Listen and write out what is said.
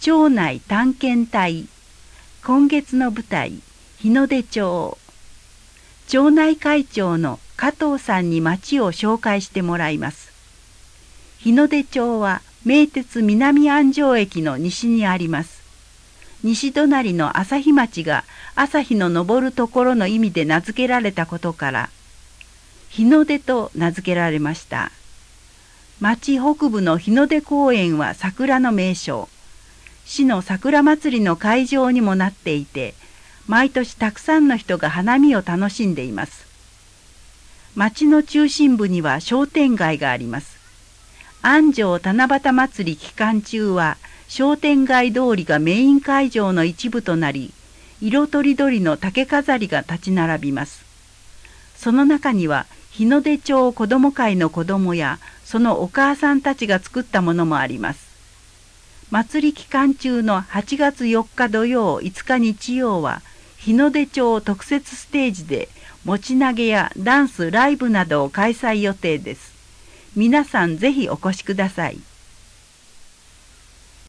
町内探検隊。今月の舞台、日の出町。町内会長の加藤さんに町を紹介してもらいます。日の出町は名鉄南安城駅の西にあります。西隣の朝日町が朝日の昇るところの意味で名付けられたことから、日の出と名付けられました。町北部の日の出公園は桜の名所。市の桜祭りの会場にもなっていて、毎年たくさんの人が花見を楽しんでいます。町の中心部には商店街があります。安城七夕祭り期間中は商店街通りがメイン会場の一部となり、色とりどりの竹飾りが立ち並びます。その中には日の出町子ども会の子どもやそのお母さんたちが作ったものもあります。祭り期間中の8月4日土曜5日日曜は日の出町特設ステージで持ち投げやダンスライブなどを開催予定です。皆さんぜひお越しください。